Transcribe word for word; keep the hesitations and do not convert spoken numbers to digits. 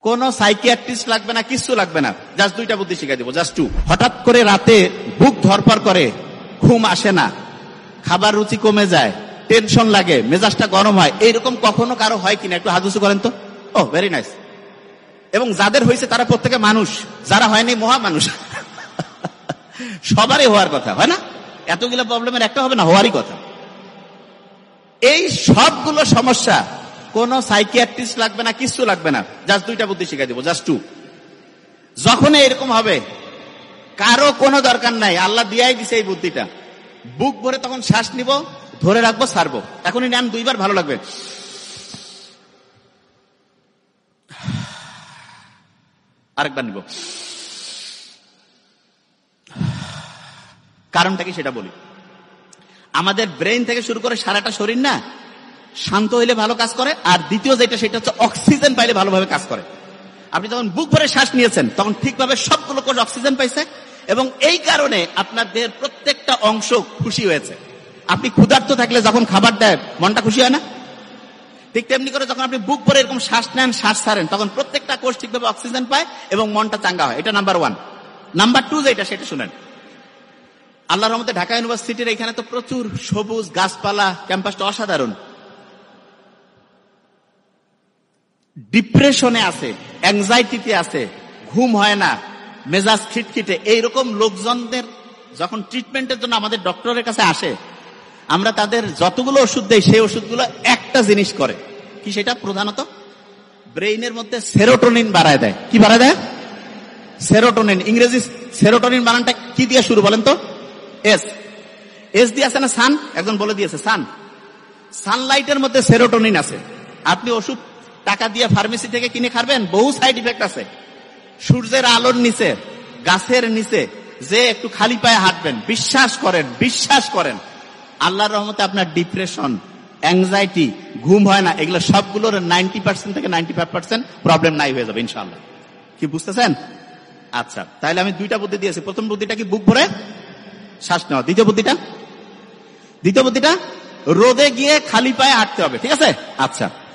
কোন সাইকিয়াট্রিস্ট লাগবে না, কিছু লাগবে না, জাস্ট দুইটা বুদ্ধি শিখাই দেবো, জাস্ট টু। হঠাৎ করে রাতে বুক ধরপড় করে, ঘুম আসে না, খাবার রুচি কমে যায়, টেনশন লাগে, মেজাজটা গরম হয়, এইরকম কখনো কারো হয় কিনা একটু হাত উঁচু করেন তো। ও ভেরি নাইস। এবং যাদের হয়েছে তারা প্রত্যেকে মানুষ, যারা হয়নি মহা মানুষ। সবারই হওয়ার কথা, হয় না? এতগুলো প্রবলেমের একটা হবে না, হওয়ারই কথা। এই সবগুলো সমস্যা কোন সাইকিয়াট্রিস্ট লাগবে না, কিছু লাগবে না, জাস্ট দুইটা বুদ্ধি শিখাই দেবো, জাস্ট টু। যখন এরকম হবে, কারো কোনো দরকার নাই, আল্লাহ দিয়াই দিছে এই বুদ্ধিটা। বুক ভরে তখন শ্বাস নিব, ধরে রাখবো, ছাড়বো। এখনই নেন দুইবার, ভালো লাগবে। আরেকবার নিব। কারণটা কি সেটা বলি। আমাদের ব্রেইন থেকে শুরু করে সারাটা শরীর না শান্ত হইলে ভালো কাজ করে, আর দ্বিতীয় যেটা সেটা হচ্ছে অক্সিজেন পাইলে ভালোভাবে কাজ করে। আপনি যখন বুক ভরে শ্বাস নিয়েছেন তখন ঠিকভাবে সবগুলো কোষ অক্সিজেন পাইছে, এবং এই কারণে আপনার দেহের প্রত্যেকটা অংশ খুশি হয়েছে। আপনি ক্ষুধার্ত থাকলে যখন খাবার দেয় মনটা খুশি হয় না? ঠিক তেমনি করে যখন আপনি বুক ভরে এরকম শ্বাস নেন, শ্বাস ছাড়েন, তখন প্রত্যেকটা কোষ ঠিকভাবে অক্সিজেন পায় এবং মনটা চাঙ্গা হয়। এটা নাম্বার ওয়ান। নাম্বার টু যেটা সেটা শুনেন। আল্লাহর রহমতে ঢাকা ইউনিভার্সিটির এখানে তো প্রচুর সবুজ গাছপালা, ক্যাম্পাসটা অসাধারণ। ডিপ্রেশনে আছে, অ্যাংজাইটিতে আছে, ঘুম হয় না, মেজাজ খিটখিটে, এইরকম লোকজনদের যখন ট্রিটমেন্টের জন্য আমাদের ডক্টরের কাছে আসে, আমরা তাদের যতগুলো ওষুধ দেই সেই ওষুধগুলো একটা জিনিস করে কি, সেটা প্রধানত ব্রেইনের মধ্যে সেরোটোনিন বাড়ায় দেয়। কি বাড়ায় দেয়? সেরোটোনিন। ইংরেজি সেরোটোনিন বানানটা কি দিয়ে শুরু বলেন তো? এস। এস দিয়ে আছে না সান? একজন বলে দিয়েছে সান। সানলাইটের মধ্যে সেরোটোনিন আছে। আপনি ওষুধ টাকা দিয়ে ফার্মেসি থেকে কিনে খাবেন, বহু সাইড ইফেক্ট আছে। সূর্যের আলোর নিচে, গাছের নিচে যে একটু খালি পায়ে হাঁটবেন, বিশ্বাস করেন, বিশ্বাস করেন, আল্লাহর রহমতে আপনার ডিপ্রেশন, অ্যাংজাইটি, ঘুম হয় না, এগুলো সবগুলোর নাইনটি পার্সেন্ট থেকে নাইনটি ফাইভ পার্সেন্ট প্রবলেম নাই হয়ে যাবে ইনশাআল্লাহ। কি বুঝতেছেন? আচ্ছা, তাহলে আমি দুইটা বুদ্ধি দিয়েছি। প্রথম বুদ্ধিটা কি? বুক ভরে শ্বাস নেওয়া। দ্বিতীয় বুদ্ধিটা দ্বিতীয় বুদ্ধিটা রোদে গিয়ে খালি পায়ে হাঁটতে হবে। ঠিক আছে? আচ্ছা।